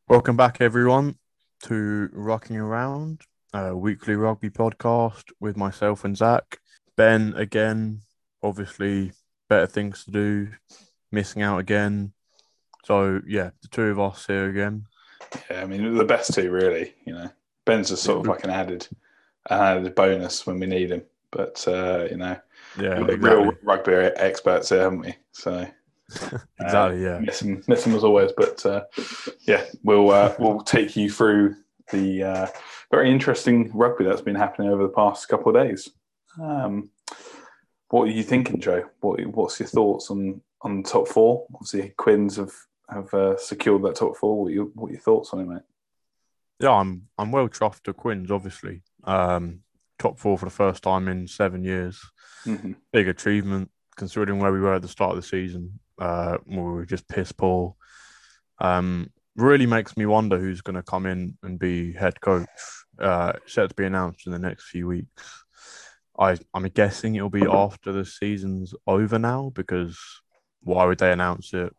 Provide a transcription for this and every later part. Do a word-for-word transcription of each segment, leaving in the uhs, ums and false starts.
Welcome back, everyone, to Rocking Around, a weekly rugby podcast with myself and Zach. Ben, again, obviously, better things to do, missing out again. So, yeah, the two of us here again. Yeah, I mean, the best two, really. You know, Ben's just sort of like an added, an added bonus when we need him. But, uh, you know, Yeah, we've got exactly. real rugby experts here, haven't we? So, exactly, uh, yeah. miss him, miss him as always. But, uh, yeah, we'll uh, we'll take you through the uh, very interesting rugby that's been happening over the past couple of days. Um, what are you thinking, Joe? What What's your thoughts on, on the top four? Obviously, Quins have have uh, secured that top four. What are, your, what are your thoughts on it, mate? Yeah, I'm I'm well chuffed to Quins, obviously. Um, top four for the first time in seven years. Mm-hmm. Big achievement, considering where we were at the start of the season. Uh, we were just piss poor. Um, really makes me wonder who's going to come in and be head coach. Uh, set to be announced in the next few weeks. I I'm guessing it'll be after the season's over now because why would they announce it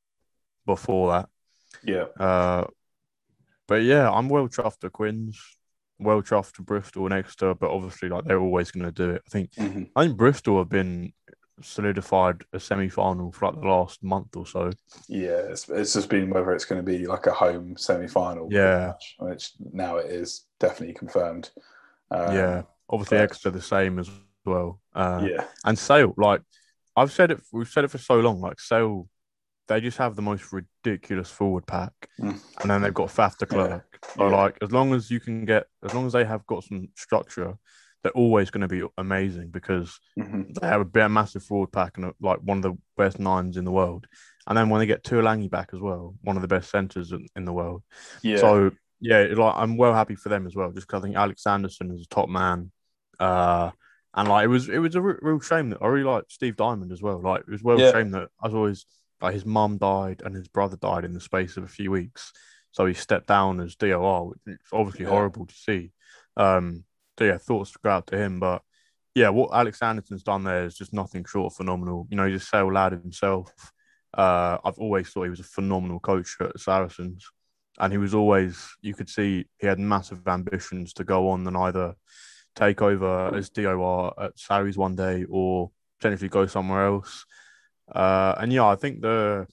before that? Yeah. Uh, but yeah, I'm well chuffed to Quins, well chuffed to Bristol and Exeter, but obviously like they're always going to do it. I think Mm-hmm. I think Bristol have been solidified a semi final for like the last month or so. Yeah, it's, it's just been whether it's going to be like a home semi-final, pretty Yeah, much, which now it is definitely confirmed. yeah. Um, Obviously, but Exeter the same as well. Uh, yeah, and Sale, like I've said it, we've said it for so long. Like Sale, they just have the most ridiculous forward pack, mm, and then they've got Faf de yeah, Klerk. So yeah, like, as long as you can get, as long as they have got some structure, they're always going to be amazing because mm-hmm. they have a bit massive forward pack and like one of the best nines in the world. And then when they get Tuolangi back as well, one of the best centers in, in the world. Yeah, So yeah, like I'm well happy for them as well, just because I think Alex Anderson is a top man. Uh, and like it was, it was a re- real shame that I really like Steve Diamond as well. Like it was well yeah, shame that I was always like his mum died and his brother died in the space of a few weeks, so he stepped down as D O R, which is obviously yeah, horrible to see. Um, so yeah, thoughts to go out to him, but yeah, what Alex Anderson's done there is just nothing short of phenomenal. You know, he's a sale lad himself. Uh, I've always thought he was a phenomenal coach at Saracens, and he was always, you could see he had massive ambitions to go on and either take over as D O R at Sarries one day or potentially go somewhere else. Uh, and yeah, I think the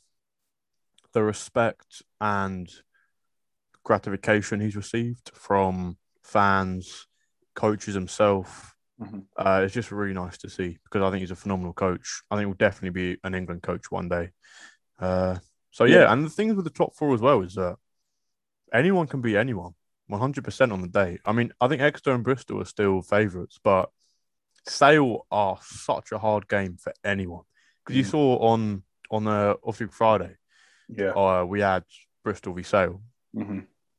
the respect and gratification he's received from fans, coaches himself, mm-hmm. uh, it's just really nice to see because I think he's a phenomenal coach. I think he'll definitely be an England coach one day. Uh, so Yeah, yeah, and the thing with the top four as well is that anyone can be anyone, one hundred percent on the day. I mean, I think Exeter and Bristol are still favourites, but Sale are such a hard game for anyone because you mm, saw on on uh, obviously Friday, yeah, uh, we had Bristol v Sale mm-hmm.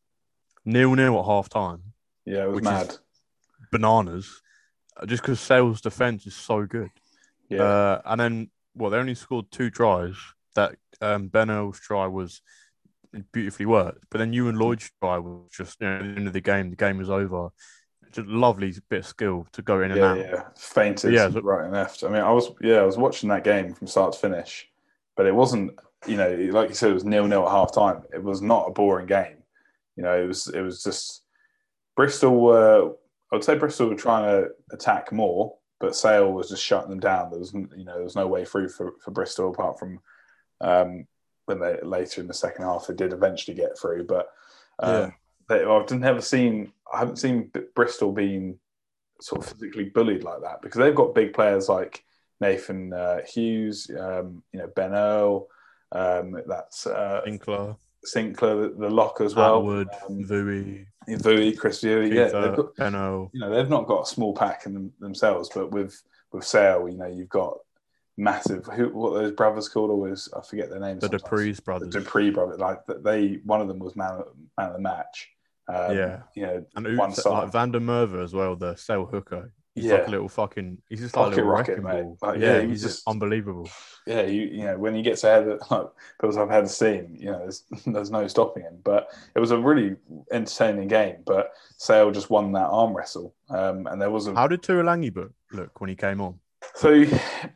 nil nil at half time, Yeah, it was which is mad. bananas, uh, just because Sale's defense is so good. Yeah, Uh, and then well, they only scored two tries. That um, Ben Earl's try was beautifully worked, but then you and mm, Lloyd's try was just you know, at the end of the game. The game was over. Just lovely bit of skill to go in and yeah, out. yeah. But Fainted yeah, so, right and left. I mean, I was yeah, I was watching that game from start to finish, but it wasn't. You know, like you said, it was nil nil at half time. It was not a boring game. You know, it was it was just Bristol were, I would say Bristol were trying to attack more, but Sale was just shutting them down. There was, you know, there was no way through for, for Bristol apart from um, when they later in the second half they did eventually get through. But yeah, um, they, I've never seen, I haven't seen Bristol being sort of physically bullied like that because they've got big players like Nathan uh, Hughes, um, you know, Ben Earl, um, that's uh, Sinclair, Sinclair, the, the lock as well. Atwood, Um, Vui, Vui, Chris Vui, yeah, they've Keitha, got Beno, you know they've not got a small pack in them, themselves, but with with Sale, you know you've got massive. Who what are those brothers called? Always I forget their names the sometimes. Dupree's The brothers. Dupree brothers, like they one of them was man man of the match. Um, Yeah. you know, And one Utz, like side, Van der Merwe as well, the cell hooker. He's like a yeah, little fucking, he's just like a pocket little rocket, wrecking mate. ball. Like yeah, Yeah, he was he's just just unbelievable. yeah, you you know when he gets ahead of like because I've had seen, you know, there's there's no stopping him. But it was a really entertaining game. But Sale just won that arm wrestle, um, and there was a How did Tuolangi look when he came on? so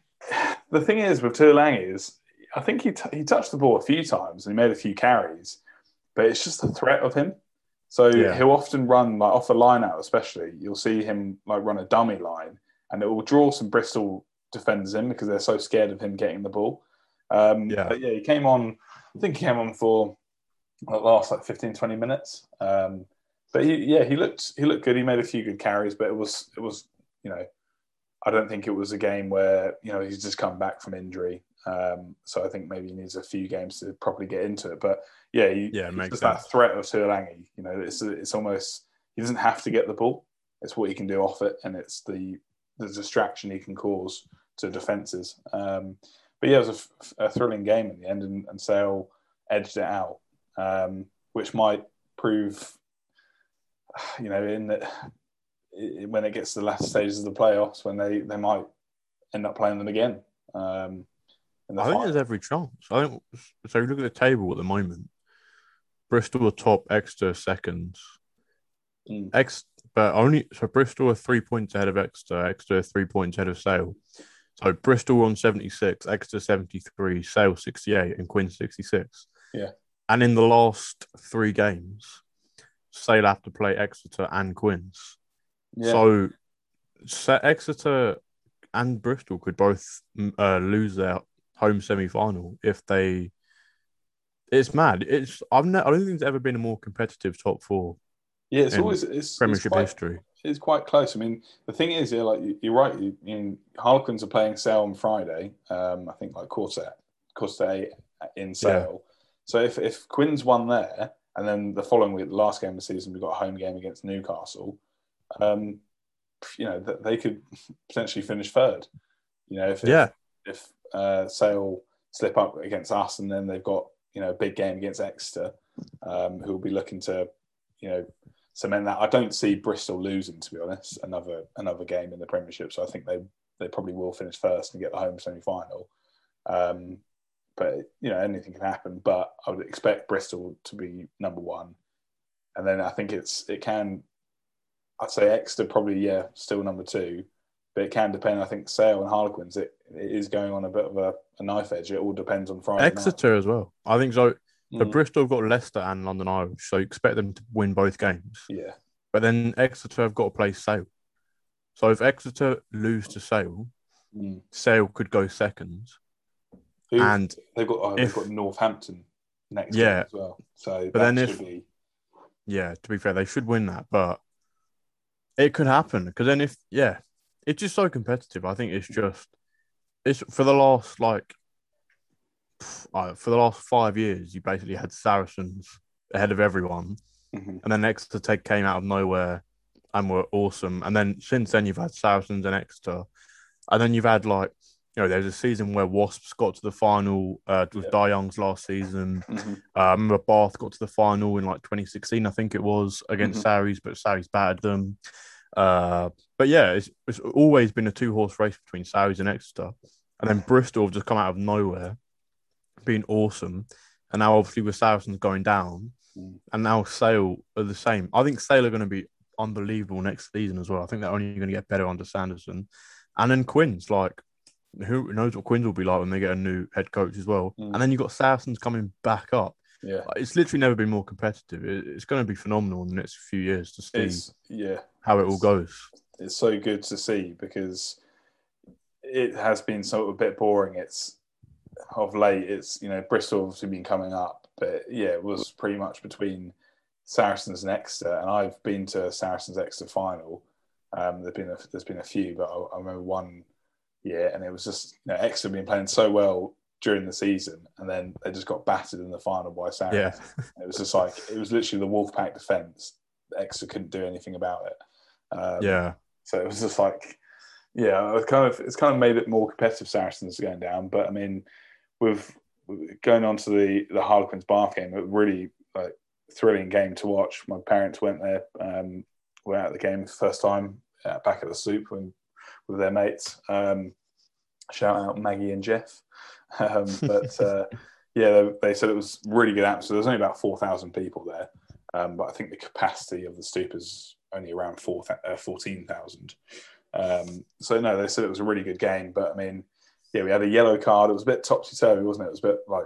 the thing is with Tuolangi is I think he t- he touched the ball a few times and he made a few carries, but it's just the threat of him. So Yeah. he'll often run like off a line out, especially. You'll see him like run a dummy line, and it will draw some Bristol defenders in because they're so scared of him getting the ball. Um, Yeah. But yeah, he came on. I think he came on for the last like fifteen, twenty minutes. Um, but he, yeah, he looked he looked good. He made a few good carries, but it was it was you know, I don't think it was a game where you know he's just come back from injury. Um, so I think maybe he needs a few games to properly get into it. But yeah, he, Yeah, it it's makes just sense. that threat of Tuolangi. You know, it's it's almost he doesn't have to get the ball. It's what he can do off it, and it's the the distraction he can cause to defenses. Um, but yeah, it was a, a thrilling game in the end, and, and Sale edged it out, um, which might prove, you know, in that when it gets to the last stages of the playoffs, when they, they might end up playing them again. Um, in the I think final. there's every chance. I think so. You look at the table at the moment. Bristol are top, Exeter seconds. Mm. Ex, but only so Bristol are three points ahead of Exeter. Exeter are three points ahead of Sale. So Bristol on seventy-six, Exeter seventy-three, Sale sixty-eight, and Quinn sixty-six. Yeah. And in the last three games, Sale have to play Exeter and Quinns. Yeah. So Exeter and Bristol could both uh, lose their home semi-final if they. It's mad. It's I've ne- I don't think there's ever been a more competitive top four. Yeah, it's in always it's, Premiership it's quite, history. It's quite close. I mean, the thing is, yeah, like you're right. You, you know, Harlequins are playing Sale on Friday. Um, I think like quarter quarter in Sale. Yeah. So if if Quinn's won there, and then the following week, the last game of the season, we've got a home game against Newcastle. Um, you know, they could potentially finish third. You know, if yeah. if, if uh, Sale slip up against us, and then they've got you know a big game against Exeter, um, who will be looking to, you know, cement that. I don't see Bristol losing, to be honest, another another game in the Premiership. So I think they they probably will finish first and get the home semi final. Um, but you know, anything can happen. But I would expect Bristol to be number one, and then I think it's it can. I'd say Exeter probably, yeah, still number two, but it can depend. I think Sale and Harlequins, it, it is going on a bit of a, a knife edge. It all depends on Friday Exeter night. as well. I think so. So Mm. Bristol have got Leicester and London Irish, so you expect them to win both games. Yeah. But then Exeter have got to play Sale. So if Exeter lose to Sale, mm. Sale could go second. Who, and they've got oh, if, they've got Northampton next yeah, game as well. So but that then should if, be. Yeah, to be fair, they should win that, but it could happen because then if yeah, it's just so competitive. I think it's just it's for the last like uh, for the last five years, you basically had Saracens ahead of everyone, mm-hmm. and then Exeter came out of nowhere and were awesome. And then since then, you've had Saracens and Exeter, and then you've had like you know, there's a season where Wasps got to the final uh, with yeah. Dai Young's last season. Mm-hmm. Uh, I remember Bath got to the final in like twenty sixteen, I think it was, against mm-hmm. Sarries, but Sarries battered them. Uh, but yeah, it's, it's always been a two-horse race between Sarries and Exeter. And then Bristol have just come out of nowhere, been awesome. And now obviously with Saracens going down, mm. and now Sale are the same. I think Sale are going to be unbelievable next season as well. I think they're only going to get better under Sanderson. And then Quins, like, who knows what Quins will be like when they get a new head coach as well. Mm. And then you've got Saracens coming back up. Yeah, like, it's literally never been more competitive. It, it's going to be phenomenal in the next few years to see it's, yeah, how it all goes. It's so good to see because it has been sort of a bit boring. It's of late. It's you know Bristol obviously been coming up, but yeah, it was pretty much between Saracens and Exeter. And I've been to a Saracens Exeter final. Um, there's been a, there's been a few, but I, I remember one. Yeah, and it was just you know Exeter been playing so well during the season, and then they just got battered in the final by Saracens. Yeah. It was just like it was literally the Wolfpack defence. Exeter couldn't do anything about it. Um, yeah, so it was just like, yeah, it kind of it's kind of made it more competitive. Saracens going down, but I mean, with going on to the the Harlequins Bath game, it was really like thrilling game to watch. My parents went there, um, were at the game for the first time uh, back at the Soup when. With their mates. Um, shout out Maggie and Jeff. Um, but uh, yeah, they, they said it was really good atmosphere. There's only about four thousand people there, um, but I think the capacity of the Stoop is only around four, uh, fourteen thousand. Um, so no, they said it was a really good game. But I mean, yeah, we had a yellow card. It was a bit topsy-turvy, wasn't it? It was a bit like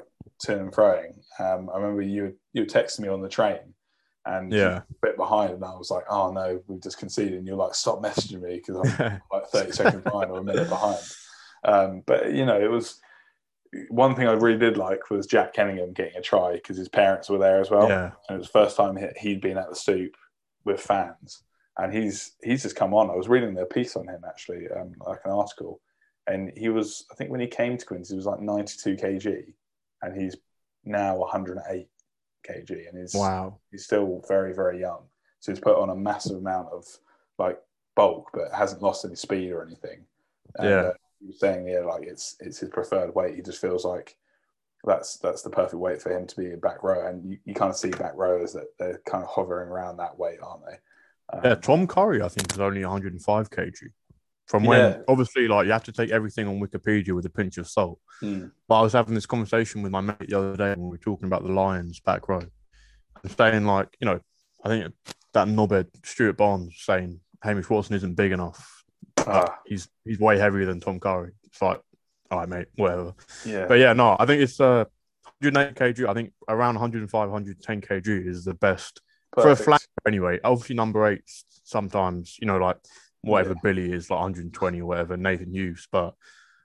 to and froing. Um, I remember you you were texting me on the train, and you were Yeah. a bit behind, and I was like, "Oh no, we've just conceded." And you're like, "Stop messaging me because I'm like thirty seconds behind or a minute behind." Um, but you know, it was one thing I really did like was Jack Kenningham getting a try because his parents were there as well, Yeah. and it was the first time he'd been at the Stoop with fans, and he's he's just come on. I was reading a piece on him actually, um, like an article, and he was, I think when he came to Quins, he was like ninety-two kilograms, and he's now one hundred eight kilograms, and he's Wow. he's still very very young. So he's put on a massive amount of like bulk, but hasn't lost any speed or anything. And, Yeah. uh, he was saying, yeah, like it's it's his preferred weight. He just feels like that's that's the perfect weight for him to be a back row, and you, you kind of see back rowers that they're kind of hovering around that weight, aren't they? Um, Yeah, Tom Curry, I think, is only one hundred five kilograms. From when, Yeah. obviously, like you have to take everything on Wikipedia with a pinch of salt. Mm. But I was having this conversation with my mate the other day when we were talking about the Lions back row. I'm saying, like, you know, I think that knobhead Stuart Barnes was saying Hamish Watson isn't big enough. Uh, he's he's way heavier than Tom Curry. It's like, all right, mate, whatever. Yeah. But yeah, no, I think it's uh, one hundred eight kilograms. I think around one hundred five, one hundred ten kilograms is the best Perfect. for a flanker anyway. Obviously, number eight sometimes, you know, like whatever Yeah. Billy is, like one hundred twenty or whatever, Nathan Hughes. But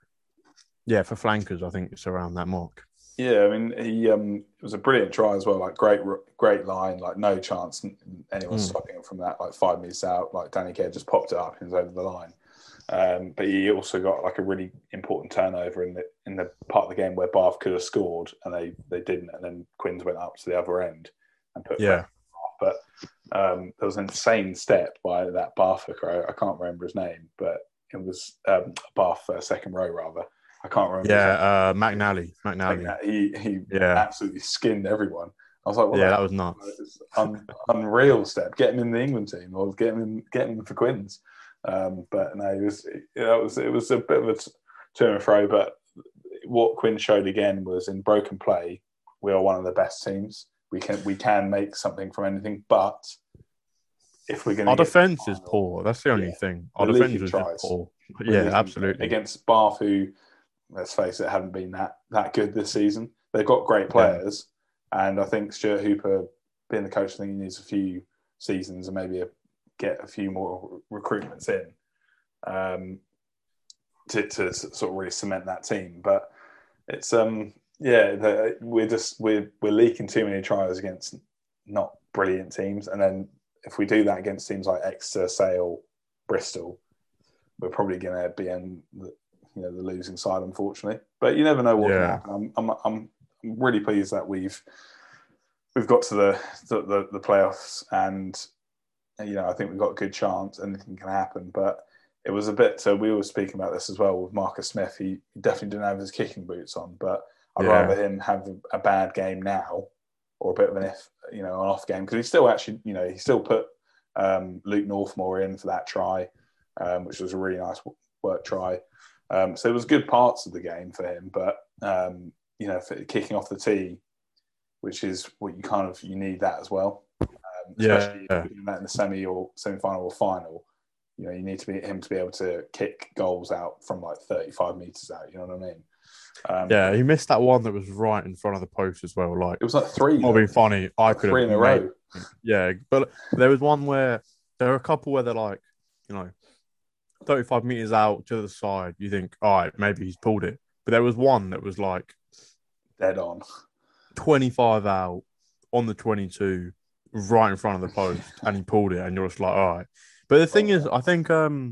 yeah, for flankers, I think it's around that mark. Yeah, I mean, he um, it was a brilliant try as well. Like great, great line. Like no chance anyone Mm. stopping him from that. Like five meters out, like Danny Kerr just popped it up and was over the line. Um, but he also got like a really important turnover in the in the part of the game where Bath could have scored and they they didn't, and then Quins went up to the other end and put Yeah. But um, there was an insane step by that Bath hooker. I can't remember his name, but it was um, Bath uh, second row rather. I can't remember. Yeah, uh, McNally. McNally. Like he he Yeah. absolutely skinned everyone. I was like, well, Yeah, that was nuts. It's un, unreal step. Get him in the England team or get him in, get him for Quins. Um, but no, it was it was it was a bit of a to and fro. But what Quinn showed again was in broken play, we are one of the best teams. We can we can make something from anything, but if we're going to our defense is poor. That's the only Yeah. thing. Our We're defense leaking is tries. just poor. We're Yeah, leaking absolutely. against Bath, who, let's face it, haven't been that that good this season. They've got great players, and I think Stuart Hooper, being the coach, I think he needs a few seasons and maybe a, get a few more recruitments in um, to, to sort of really cement that team. But it's um yeah, the, we're just we're we're leaking too many tries against not brilliant teams, and then if we do that against teams like Exeter, Sale, Bristol, we're probably going to be in the, you know, the losing side, unfortunately. But you never know what Yeah. can happen. I'm, I'm, I'm really pleased that we've we've got to the the, the the playoffs, and you know I think we've got a good chance. Anything can happen, but it was a bit. So we were speaking about this as well with Marcus Smith. He definitely didn't have his kicking boots on, but I'd Yeah. rather him have a bad game now or a bit of an if you know an off game, because he still actually you know he still put um, Luke Northmore in for that try, um, which was a really nice work try. Um, so it was good parts of the game for him, but um, you know, for kicking off the tee, which is what you kind of you need that as well. Um, especially Yeah. if you're doing that in the semi or semi-final or final. You know, you need to be him to be able to kick goals out from like thirty-five meters out. You know what I mean? Um, Yeah, he missed that one that was right in front of the post as well. Like it was like three. Not being funny, I could three have in a made, row. Yeah, but there was one where there are a couple where they're like, you know, thirty-five meters out to the side. You think, all right, maybe he's pulled it. But there was one that was like Dead on. twenty-five out on the twenty-two, right in front of the post, and he pulled it, and you're just like, all right. But the thing is, I think um,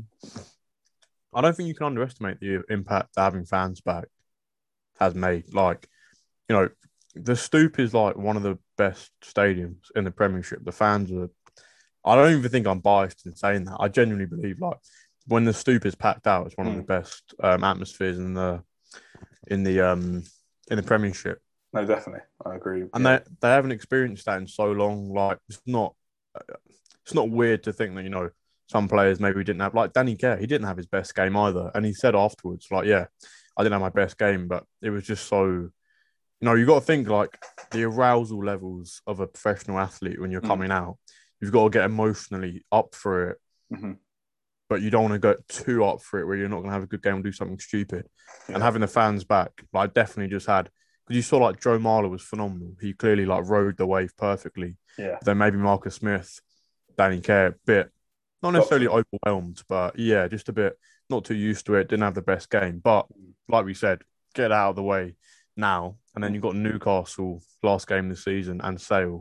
I don't think you can underestimate the impact that having fans back has made. Like, you know, the Stoop is like one of the best stadiums in the Premiership. The fans are. I don't even think I'm biased in saying that. I genuinely believe like when the Stoop is packed out, it's one Mm. of the best um, atmospheres in the in the um in the Premiership. No, definitely, I agree. And yeah. they they haven't experienced that in so long. Like it's not it's not weird to think that you know some players maybe didn't have like Danny Kerr. He didn't have his best game either, and he said afterwards like, yeah, I didn't have my best game, but it was just so. You know, you got to think like the arousal levels of a professional athlete when you're Mm. coming out. You've got to get emotionally up for it, Mm-hmm. but you don't want to go too up for it where you're not going to have a good game and do something stupid. Yeah. And having the fans back, like, I definitely just had because you saw like Joe Marler was phenomenal. He clearly like rode the wave perfectly. Yeah, But then maybe Marcus Smith, Danny Care, a bit not got necessarily to him. overwhelmed, but yeah, just a bit not too used to it. Didn't have the best game, but like we said, get out of the way now. And then you've got Newcastle last game this season and Sale.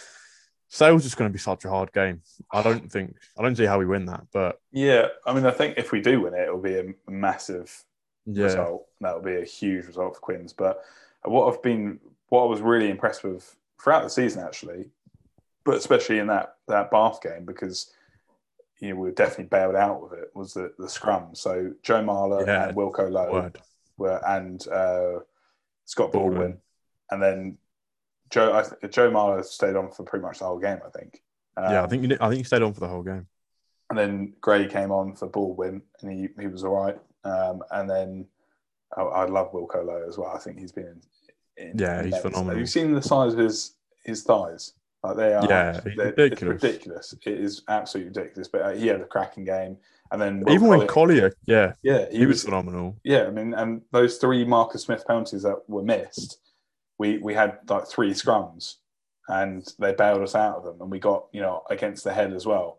Sale's just going to be such a hard game. I don't think I don't see how we win that, but Yeah, I mean, I think if we do win it, it'll be a massive yeah, result. That will be a huge result for Quins. But what I've been, what I was really impressed with throughout the season, actually, but especially in that that Bath game, because you know we were definitely bailed out with it, was the the scrum. So Joe Marler yeah, and Wilco Lowe word were and uh, Scott Baldwin, Baldwin. and then Joe I, Joe Marler stayed on for pretty much the whole game, I think. Yeah, I Um, think you did- I think he stayed on for the whole game. and then Gray came on for Baldwin, and he, he was all right. Um, and then I, I love Wilco Lowe as well. I think he's been in, in Yeah, he's immense. Have you phenomenal. seen the size of his his thighs? Like they are, Yeah, he's they're, it's ridiculous. ridiculous. It is absolutely ridiculous. But uh, he had a cracking game, and then Will Even when Collier, Collier, yeah, yeah, he he was was, phenomenal. yeah. I mean, and those three Marcus Smith penalties that were missed, we we had like three scrums, and they bailed us out of them, and we got you know against the head as well.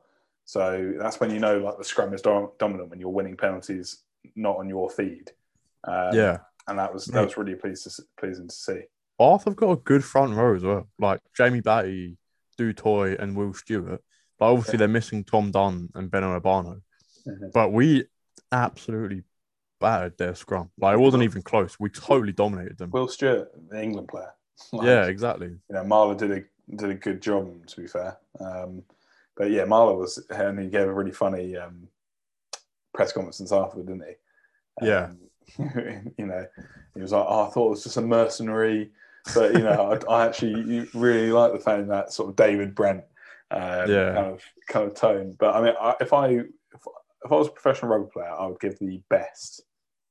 So that's when you know like the scrum is dom- dominant when you're winning penalties not on your feed, um, Yeah, and that was that mate. was really pleased to, pleasing to see. Bath have got a good front row as well. Like Jamie Batty, Du Toy, and Will Stewart. But obviously Yeah. they're missing Tom Dunn and Beno Urbano. Mhm. But we absolutely battered their scrum. Like it Yeah, wasn't Will, even close. We totally dominated them. Will Stewart, the England player, Yeah, like exactly. you know, Marla did a did a good job to be fair. Um, but yeah, Marla was and he gave a really funny um, press conference afterward, didn't he? Yeah, Um, you know, he was like, "Oh, I thought it was just a mercenary," but you know, I, I actually really like the fact that sort of David Brent um, yeah, kind of kind of tone. But I mean, I, if I if, if I was a professional rugby player, I would give the best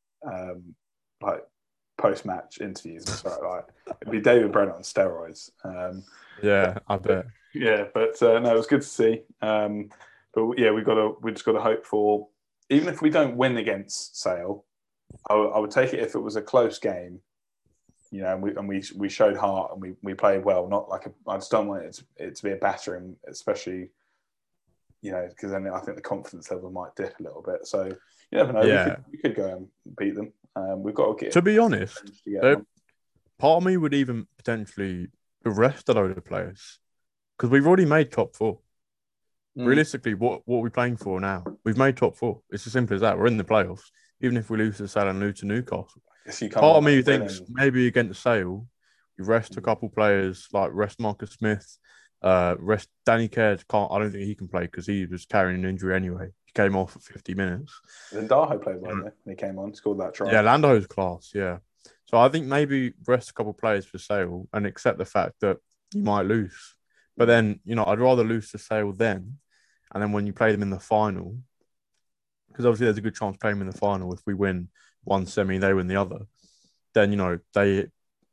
um, like post match interviews. And stuff like it'd be David Brent on steroids. Um, yeah. I bet. yeah, but uh, no, it was good to see. Um, but yeah, we got to we just got to hope for even if we don't win against Sale, I, I would take it if it was a close game. You know, and we and we we showed heart and we, we played well. Not like a, I just don't want it to, it to be a battering, especially you know because then I think the confidence level might dip a little bit. So you never know. We Yeah. could we could go and beat them. Um, we've got to get To be honest, to get there- them. part of me would even potentially arrest a load of players because we've already made top four. Mm. Realistically, what what are we playing for now? We've made top four. It's as simple as that. We're in the playoffs. Even if we lose to Sale and lose to Newcastle. If you come Part of away me thinks winning, maybe against Sale, you rest a couple players like rest Marcus Smith, uh, rest Danny Caird. Can't I don't think he can play because he was carrying an injury anyway. He came off for fifty minutes. then Daho played well Yeah, there. He came on, scored that try. yeah, Lando's class. Yeah, so I think maybe rest a couple players for Sale and accept the fact that you might lose. But then you know I'd rather lose to Sale then, and then when you play them in the final, because obviously there's a good chance playing them in the final if we win one semi, they win the other. Then you know they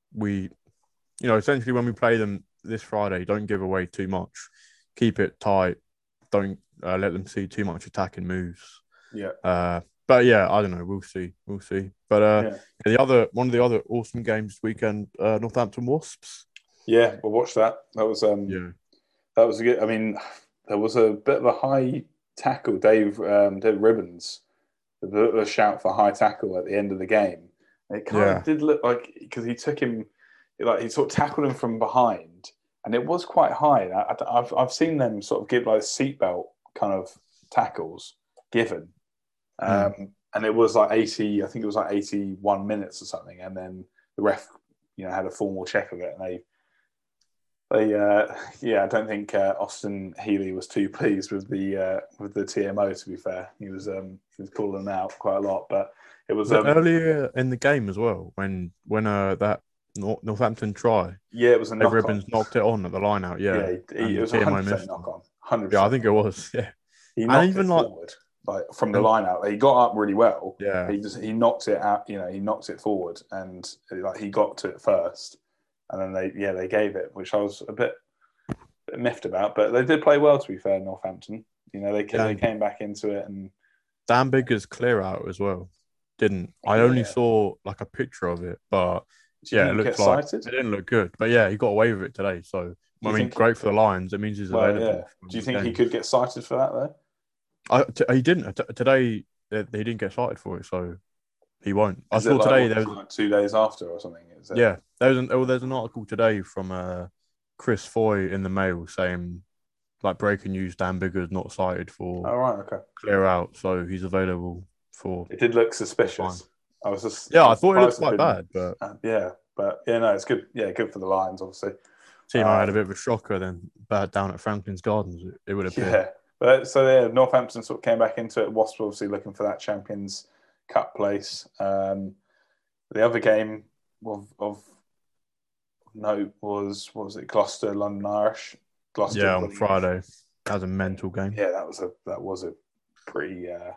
we you know essentially when we play them this Friday, don't give away too much, keep it tight, don't uh, let them see too much attacking moves. Yeah. Uh, but yeah, I don't know. We'll see. We'll see. But uh, Yeah. the other one of the other awesome games this weekend, uh, Northampton Wasps. Yeah, we'll watch that. That was um Yeah, that was a good I mean there was a bit of a high tackle, Dave um Dave Ribbons, a bit of a shout for high tackle at the end of the game. It kind yeah, of did look like because he took him like he sort of tackled him from behind and it was quite high. I, have I've seen them sort of give like seatbelt kind of tackles given. Um, mm. and it was like eighty, I think it was like eighty-one minutes or something. And then the ref, you know, had a formal check of it. And they, they, uh, yeah, I don't think uh, Austin Healy was too pleased with the uh, with the T M O. To be fair, he was um, he was calling them out quite a lot. But it was, Was it um, earlier in the game as well when when uh that Nor- Northampton try, yeah, it was a Dave knock on. Ribbons knocked it on at the line out. Yeah, Yeah, he, he, and it the was a T M O hundred percent missed knock him. on. Hundred Yeah, I percent. think it was. Yeah, He and knocked it even like forward, like from the and line out. He got up really well. yeah, He just he knocked it out. You know, he knocked it forward, and like he got to it first, and then they yeah they gave it, which I was a bit, bit miffed about. But they did play well, to be fair. Northampton, you know, they yeah. they And came back into it, and Dan Bigger's clear out as well. Didn't I only yeah, saw like a picture of it, but Do you Yeah, think it he looks gets like cited? it didn't look good, but yeah, he got away with it today. So Do I you mean, think? He, great for the Lions. It means he's well, yeah. available for Do you more think he games. could get cited for that though? I, t- he didn't T- today. They, he didn't get cited for it, so he won't. I Is it saw like today what, there is was it like two days after or something? Is it? yeah there was an oh there's an article today from uh Chris Foy in the Mail saying like breaking news: Dan Bigger's not cited for Oh right, okay. clear out, so he's available for It did look for fine. suspicious. I was just, Yeah, I I was thought it looked surprised it quite didn't. bad, but Uh, yeah, but yeah, no, it's good. Yeah, good for the Lions, obviously. Timo had a Um, bit of a shocker then bad down at Franklin's Gardens. It, it would appear. yeah, but so yeah, Northampton sort of came back into it. Wasps obviously looking for that Champions Cup place. Um, the other game of, of note was what was it? Gloucester, London Irish. Gloucester Yeah, on winning. Friday. That was a mental game. Yeah, that was a that was a pretty uh,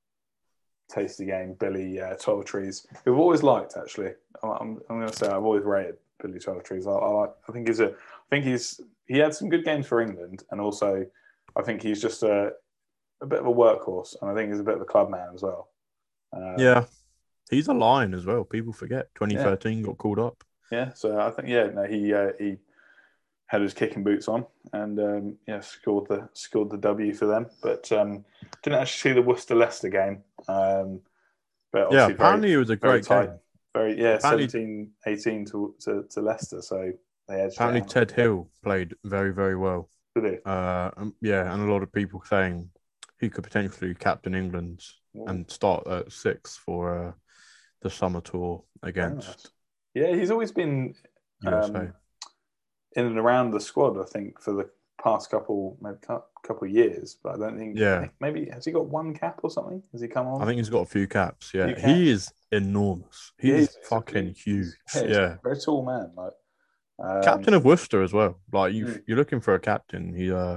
tasty game. Billy uh, Twelvetrees, who I've always liked actually. I'm, I'm going to say I've always rated Billy Twelvetrees. I, I like. I think he's a. I think he's he had some good games for England, and also I think he's just a a bit of a workhorse, and I think he's a bit of a club man as well. Um, Yeah, he's a Lion as well. People forget. yeah, twenty thirteen got called up. yeah. So I think yeah, no, he uh, he had his kicking boots on, and um, yeah, scored the scored the W for them. But um, didn't actually see the Worcester Leicester game. Um, but Yeah, obviously very apparently it was a very great tight. game. Very yeah, Apparently, seventeen eighteen to, to to Leicester, so they edged it apparently out. Ted Hill played very, very well. Did Uh, um, yeah, and a lot of people saying he could potentially captain England they? and start at six for uh, the summer tour Very nice. against Yeah, he's always been um, U S A. in and around the squad. I think for the past couple maybe couple of years, but I don't think. I Yeah, think maybe has he got one cap or something? Has he come I on? think he's got a few caps. A few Yeah, he caps. is enormous. Yeah, He's he's, he's, a, fucking huge. he's, yeah, he's Yeah, a very tall man. Like, um, captain of Worcester as well. Like you, mm, you're looking for a captain. He, uh,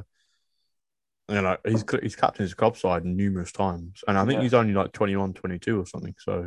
you know, he's he's captained his club side numerous times, and I think yeah, he's only like twenty one, twenty two or something. So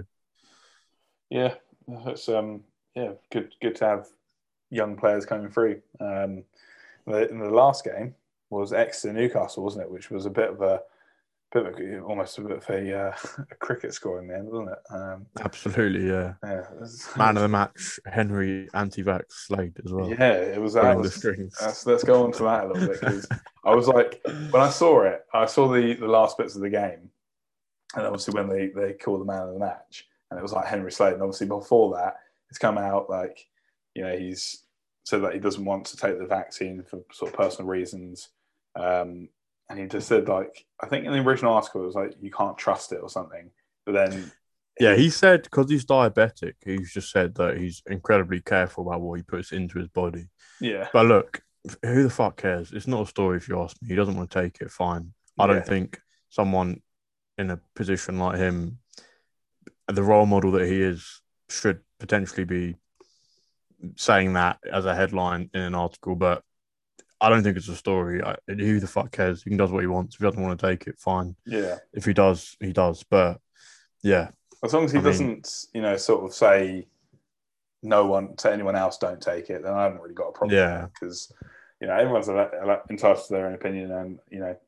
yeah, it's um, yeah, good, good to have young players coming through. Um, the, in the last game was Exeter Newcastle, wasn't it? Which was a bit of a bit of a, almost a bit of a, uh, a cricket score in the end, wasn't it? Um, absolutely, yeah. yeah, it was, Man of the match, Henry anti-vax Slade as well, yeah, it was. That pulling the was. strings. Let's, let's go on to that a little bit because I was like, when I saw it, I saw the the last bits of the game, and obviously when they they call the man of the match, and it was like Henry Slade, and obviously before that, it's come out like, you know, he's said that he doesn't want to take the vaccine for sort of personal reasons. Um, and he just said, like, I think in the original article, it was like, you can't trust it or something. But then, Yeah, he said because he's diabetic, he's just said that he's incredibly careful about what he puts into his body. yeah, But look, who the fuck cares? It's not a story if you ask me. He doesn't want to take it, fine. I yeah, don't think someone in a position like him, the role model that he is, should potentially be saying that as a headline in an article. But I don't think it's a story. I, who the fuck cares? He does what he wants. If he doesn't want to take it, fine. yeah. If he does, he does. But yeah, As long as he I mean, doesn't, you know, sort of say no one to anyone else, don't take it, then I haven't really got a problem yeah, with that because, you know, everyone's entitled to their own opinion, and you know,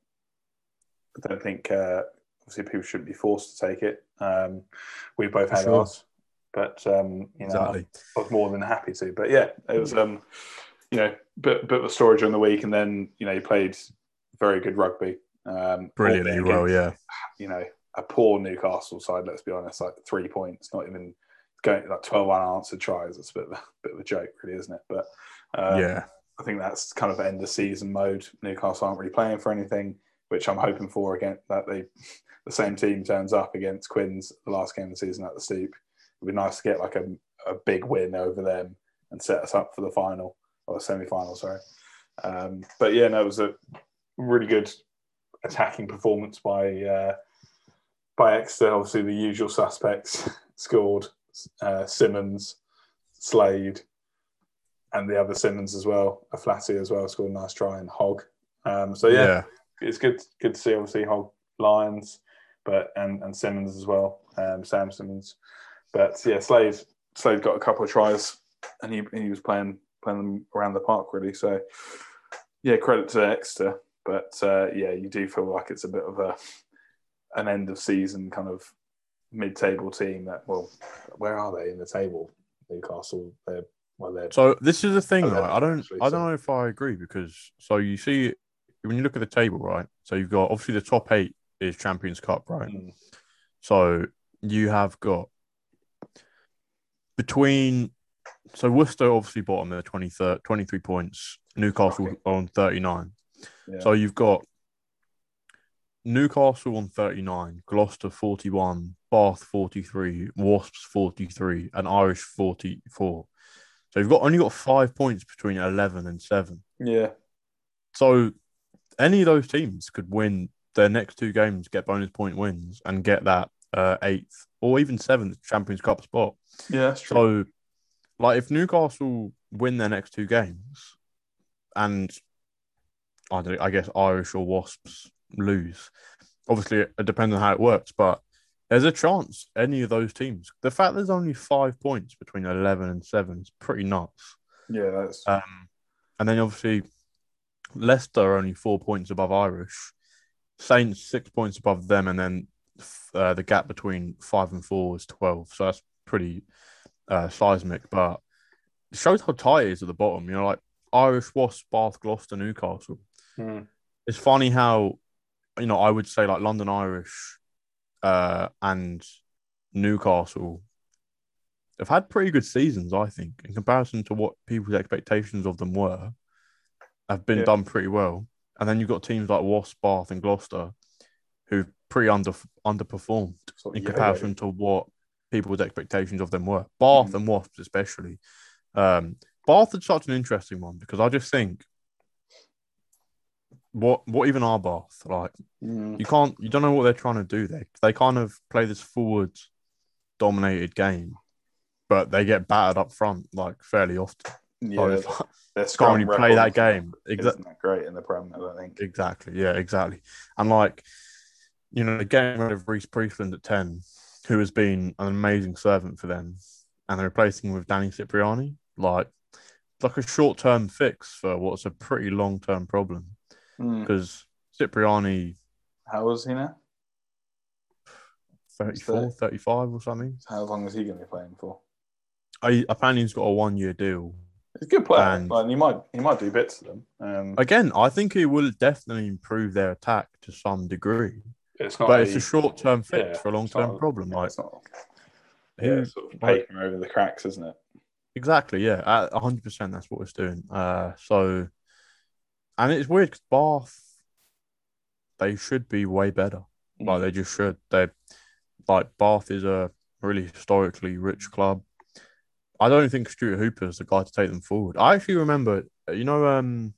I don't think uh, obviously people shouldn't be forced to take it. Um, we both for had sure. ours, but um, you know, Exactly. I was more than happy to. But yeah, it was um, you know, bit bit of a story during the week, and then you know, he played very good rugby. Um, Brilliantly albeit well, against, yeah. you know, a poor Newcastle side. Let's be honest, like three points, not even going like twelve unanswered tries. It's a bit of a bit of a joke, really, isn't it? But um, Yeah. I think that's kind of end of season mode. Newcastle aren't really playing for anything, which I'm hoping for again. That they, the same team turns up against Quins the last game of the season at the Stoop. It'd be nice to get like a, a big win over them and set us up for the final or semi-final. Sorry, um, but yeah, no, it was a really good attacking performance by uh, by Exeter. Obviously, the usual suspects scored: uh, Simmons, Slade, and the other Simmons as well. Aflati as well scored a nice try, and Hogg. Um, so yeah, Yeah. it's good good to see obviously Hogg, Lions, but and and Simmons as well, um, Sam Simmons. But yeah, Slade Slade got a couple of tries, and he he was playing playing them around the park really. So yeah, credit to Exeter. But uh, yeah, you do feel like it's a bit of a an end of season kind of mid-table team. That well, where are they in the table? Newcastle. They're well, they're So this is the thing, right? eleventh, I don't, actually, I so- don't know if I agree because so you see when you look at the table, right? So you've got obviously the top eight is Champions Cup, right? Mm. So you have got between so Worcester obviously bottom there, twenty-three, twenty-three points. Newcastle Okay. on thirty-nine. Yeah. So you've got Newcastle on thirty-nine, Gloucester forty-one, Bath forty-three, Wasps forty-three, and Irish forty-four. So you've got only got five points between eleven and seven. Yeah. So any of those teams could win their next two games, get bonus point wins, and get that uh, eighth or even seventh Champions Cup spot. Yeah, that's true. So, like, if Newcastle win their next two games, and I don't, I guess Irish or Wasps lose, obviously it depends on how it works, but there's a chance any of those teams. The fact there's only five points between eleven and seven is pretty nuts. Yeah, that's Um, and then obviously Leicester are only four points above Irish, Saints six points above them, and then uh, the gap between five and four is twelve. So that's pretty uh, seismic, but it shows how tight it is at the bottom. You know, like Irish, Wasps, Bath, Gloucester, Newcastle. mm. It's funny how, you know, I would say like London Irish uh, and Newcastle have had pretty good seasons, I think, in comparison to what people's expectations of them were, have been Yeah. done pretty well. And then you've got teams like Wasps, Bath, and Gloucester who've pretty under underperformed Sort of in yo-yo. comparison to what people's expectations of them were. Bath Mhm. and Wasps, especially. Um, Bath is such an interesting one because I just think what what even are Bath like? Mm. You can't you don't know what they're trying to do there. They kind of play this forward dominated game, but they get battered up front like fairly often. Yeah, So their can't scrum really play that record game. Exactly. isn't that great in the Prem, I don't think. Exactly. Yeah, exactly. And like, you know, getting rid of Reece Priestland at ten, who has been an amazing servant for them, and they're replacing him with Danny Cipriani, like, it's like a short term fix for what's a pretty long term problem. Mm. Because Cipriani, How old is he now? thirty-four, thirty-five or something. How long is he going to be playing for? I, apparently, he's got a one year deal. He's a good player, And- like, he might he might do bits to them. Um, Again, I think he will definitely improve their attack to some degree, it's not, but it's a short term fix yeah, for a long it's not term a- problem. Like, it's not, who- yeah, sort of like- papering over the cracks, isn't it? Exactly, yeah, at one hundred percent. That's what it's doing. Uh, so, and it's weird because Bath, they should be way better. Like Mm. they just should. They like Bath is a really historically rich club. I don't think Stuart Hooper is the guy to take them forward. I actually remember, you know, um,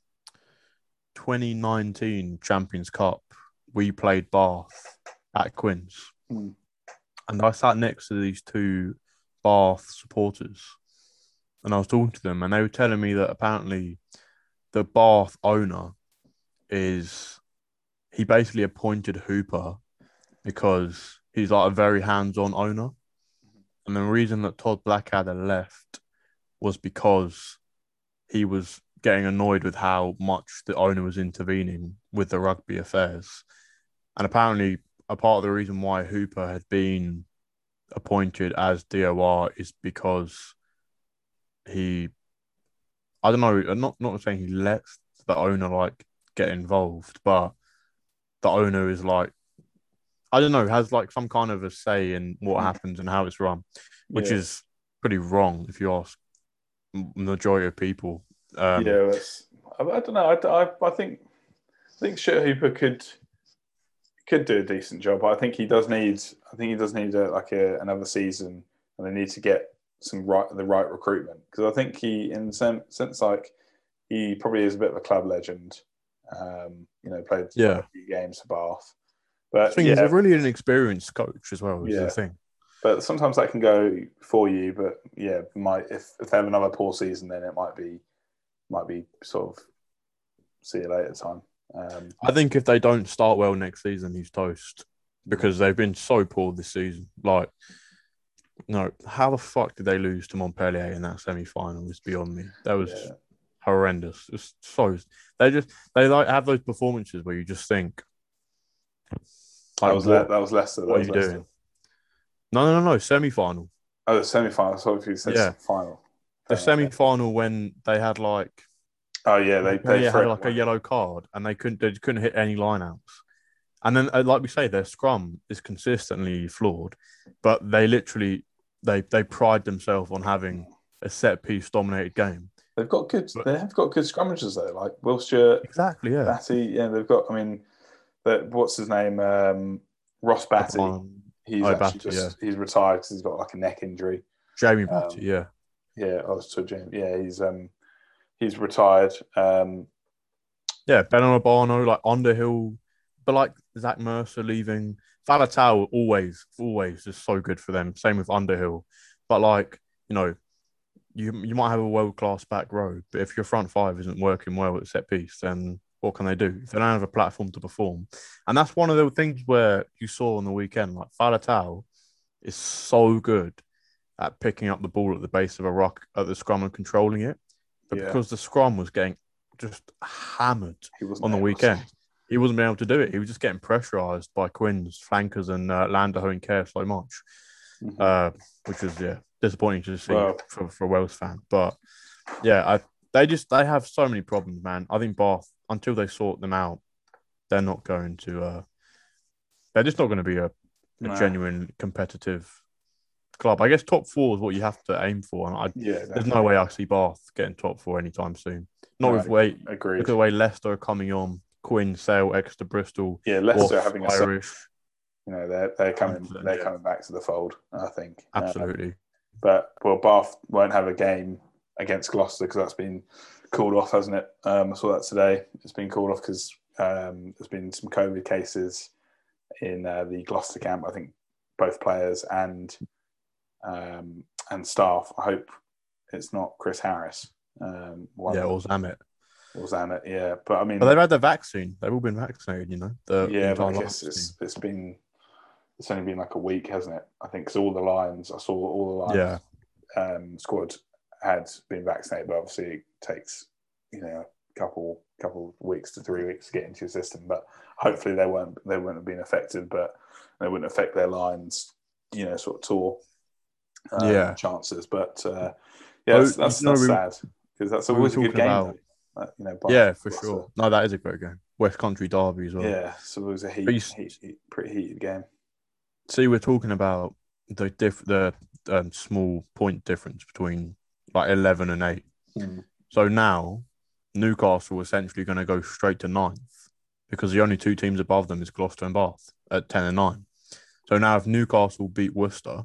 twenty nineteen Champions Cup. We played Bath at Quinns, Mm. and I sat next to these two Bath supporters, and I was talking to them, and they were telling me that apparently the Bath owner is he basically appointed Hooper because he's like a very hands-on owner. And the reason that Todd Blackadder left was because he was getting annoyed with how much the owner was intervening with the rugby affairs. And apparently, a part of the reason why Hooper had been appointed as D O R is because he, I don't know, I'm not, not saying he lets the owner like get involved, but the owner is like, I don't know, has like some kind of a say in what Mm. happens and how it's run, which Yeah. is pretty wrong if you ask m- majority of people. Um, yeah, that's, I, I don't know. I, I, I think I think Stuart Hooper could could do a decent job. I think he does need. I think he does need a, like a, another season, and they need to get some right the right recruitment because I think he, in some sense, like he probably is a bit of a club legend. Um, you know, played Yeah. a few games for Bath, I but think yeah, he's a really inexperienced coach as well, is Yeah. the thing. but sometimes that can go for you. But yeah, might if, if they have another poor season, then it might be might be sort of see you later time. Um, I think if they don't start well next season, he's toast because they've been so poor this season. Like, no, how the fuck did they lose to Montpellier in that semi final? Is beyond me. That was yeah. horrendous. It's so they just they like have those performances where you just think, That like, was what, Le- that was Leicester. That what are was you Leicester. doing? No, no, no, no, semi final. Oh, the semi-final. Sorry if you said Yeah, final. the Fair enough, yeah. semi-final when they had like Oh yeah, they they they had threw like a it. yellow card and they couldn't they couldn't hit any lineouts. And then, uh, like we say, their scrum is consistently flawed, but they literally they they pride themselves on having a set piece dominated game. They've got good. But They have got good scrummagers though, like Wilshire, exactly, yeah. Batty. Yeah, they've got. I mean, the, what's his name? Um, Ross Batty. Um, He's oh, actually Batty, yeah. just he's retired because he's got like a neck injury. Jamie Um, Batty, yeah. yeah, I was to James. Yeah, he's um he's retired. Um, Yeah, Ben Urbano, like Underhill, but like Zach Mercer leaving. Falatau always, always just so good for them. Same with Underhill. But like, you know, you you might have a world class back row, but if your front five isn't working well at set piece, then what can they do? If they don't have a platform to perform. And that's one of the things where you saw on the weekend, like Falatau is so good at picking up the ball at the base of a rock at the scrum and controlling it. But yeah, because the scrum was getting just hammered he wasn't on the able weekend, to. he wasn't being able to do it. He was just getting pressurized by Quinn's flankers and uh, Landerho and Care so much, Mhm. uh, which was yeah disappointing to see Well, for, for a Wales fan. But yeah, I they just they have so many problems, man. I think Bath, until they sort them out, they're not going to. Uh, they're just not going to be a, a no. genuine competitive club. I guess top four is what you have to aim for, and I, Yeah, there's definitely. no way I see Bath getting top four anytime soon. Not No, with way agreed. look at the way Leicester are coming on, Quinn, Sale, Exeter, Bristol, Yeah, Leicester Wasps, having a Irish. you know they're they're coming one hundred percent, they're yeah, coming back to the fold. I think absolutely. Um, but well, Bath won't have a game against Gloucester because that's been called off, hasn't it? Um, I saw that today. It's been called off because um, there's been some COVID cases in uh, the Gloucester camp. I think both players and um, and staff. I hope it's not Chris Harris. Um, one Yeah, or Zamet. or Zamet, yeah. But I But mean, they've had the vaccine. They've all been vaccinated, you know. The, the yeah, but entire I guess Lions team. it's it's been it's only been like a week, hasn't it? I think because all the Lions, I saw all the Yeah, Lions um, squad had been vaccinated, but obviously it takes you know a couple couple weeks to three weeks to get into your system. But hopefully they won't they won't have been affected, but they wouldn't affect their Lions, you know, sort of tour um, yeah. chances. But uh, yeah, Oh, that's you that's, know, that's we, sad because that's we were always a good talking game, about. though. Uh, you know, Bath, Yeah, for Gloucester. sure. No, that is a great game. West Country Derby as well. Yeah, so it was a But heat, you heat, heat pretty heated game. see, we're talking about the diff the um, small point difference between like eleven and eight. Mm. So now Newcastle are essentially going to go straight to ninth because the only two teams above them is Gloucester and Bath at ten and nine. So now if Newcastle beat Worcester,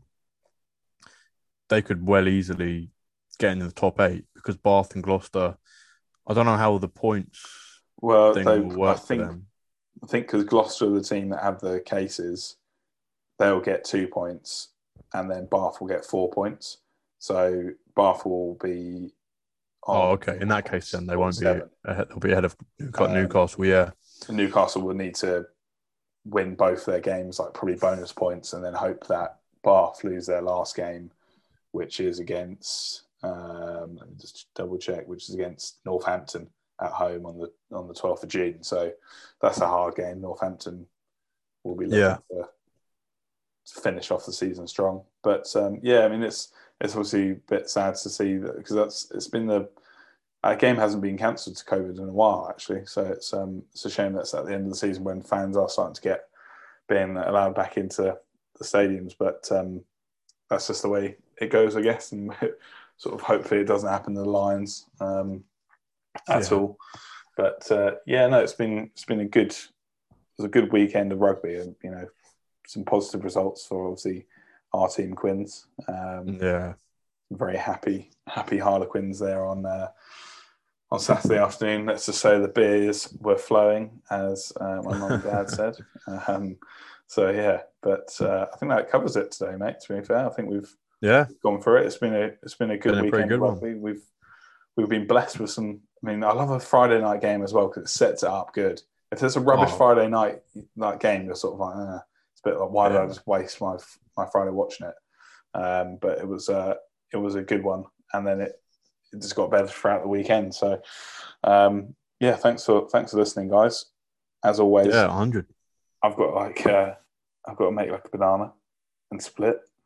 they could well easily get into the top eight because Bath and Gloucester, I don't know how the points Well, thing they, will I work for think, them. I think because Gloucester are the team that have the cases, they'll get two points, and then Bath will get four points. So Bath will be. Oh, On okay. In that case, then they won't be seven. ahead. They'll be ahead of Um, Newcastle. Yeah, Newcastle will need to win both their games, like probably bonus points, and then hope that Bath lose their last game, which is against. Um, let me just double check, which is against Northampton at home on the on the twelfth of June. So that's a hard game. Northampton will be looking yeah, to finish off the season strong. But um, yeah, I mean it's it's obviously a bit sad to see that because that's it's been the our game hasn't been cancelled to COVID in a while actually. So it's um it's a shame that's at the end of the season when fans are starting to get being allowed back into the stadiums. But um, that's just the way it goes, I guess, and sort of hopefully it doesn't happen to the Lions um, at yeah, all. But uh, yeah, no, it's been it's been a good it was a good weekend of rugby, and you know some positive results for obviously our team Quins. Um, yeah. very happy happy Harlequins there on uh, on Saturday afternoon. Let's just say the beers were flowing, as uh, my mum and dad said. Um, so yeah, but uh, I think that covers it today, mate. To be fair, I think we've Yeah, gone through it. It's been a it's been a good been a pretty weekend of good one. rugby. We've we've been blessed with some. I mean, I love a Friday night game as well because it sets it up good. If there's a rubbish Oh, Friday night night game, you're sort of like, eh, it's a bit like, why did I yeah, just waste my my Friday watching it? Um, but it was uh, it was a good one, and then it, it just got better throughout the weekend. So um, yeah, thanks for thanks for listening, guys. As always, yeah, one hundred. I've got like uh, I've got to make like a banana and split.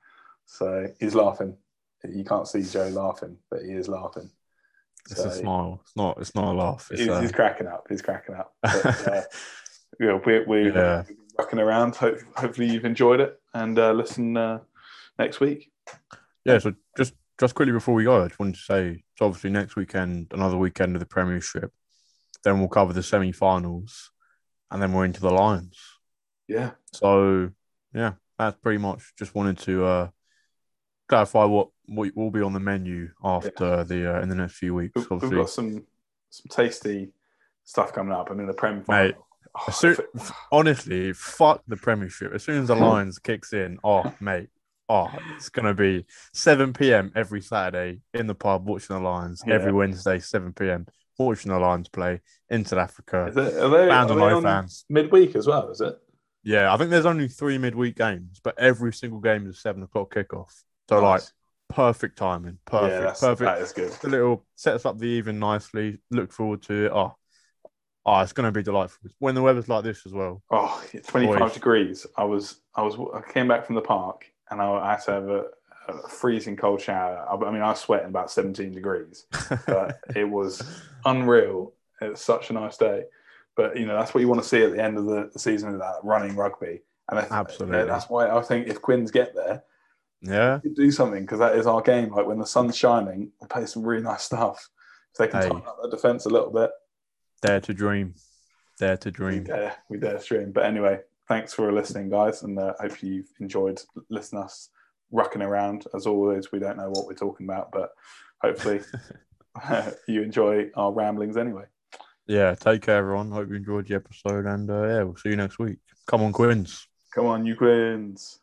So he's laughing. You can't see Joe laughing, but he is laughing. It's so, a smile. It's not. It's not a laugh. It's, he's, uh... he's cracking up. He's cracking up. But, uh, yeah, we, we, yeah. we're rocking around. Hope, hopefully you've enjoyed it, and uh, listen uh, next week. Yeah. So just just quickly before we go, I just wanted to say, so obviously next weekend, another weekend of the Premiership. Then we'll cover the semi-finals, and then we're into the Lions. Yeah. So yeah, that's pretty much. Just wanted to uh, clarify what what will be on the menu after yeah. the uh, in the next few weeks. We've, obviously. we've got some some tasty stuff coming up. I mean, the Prem final. Mate, oh, soon, honestly, fuck the Premiership. As soon as the Lions kicks in, oh mate, oh it's gonna be seven p.m. every Saturday in the pub watching the Lions. Yeah. Every Wednesday seven p.m. watching the Lions play in South Africa. Is it, are they, fans are or they no on fans? Midweek as well, is it? Yeah, I think there's only three midweek games, but every single game is a seven o'clock kickoff. So nice. Like perfect timing, perfect, yeah, that's, perfect. That is good. The little sets up the even nicely. Look forward to it. Oh, oh, it's going to be delightful when the weather's like this as well. Oh, twenty-five Boy. degrees. I was, I was, I came back from the park and I had to have a, a freezing cold shower. I, I mean, I was sweating about seventeen degrees, but it was unreal. It was such a nice day. But, you know, that's what you want to see at the end of the, the season, of that running rugby. And I th- Absolutely. That's why I think if Quins get there, yeah, do something, because that is our game. Like when the sun's shining, we'll play some really nice stuff. If they can hey. tighten up the defence a little bit. Dare to dream. Dare to dream. We dare, we dare to dream. But anyway, thanks for listening, guys. And uh, hopefully you've enjoyed listening to us rucking around. As always, we don't know what we're talking about, but hopefully you enjoy our ramblings anyway. Yeah, take care, everyone. Hope you enjoyed the episode, and uh, yeah, we'll see you next week. Come on, Quins. Come on, you Quins.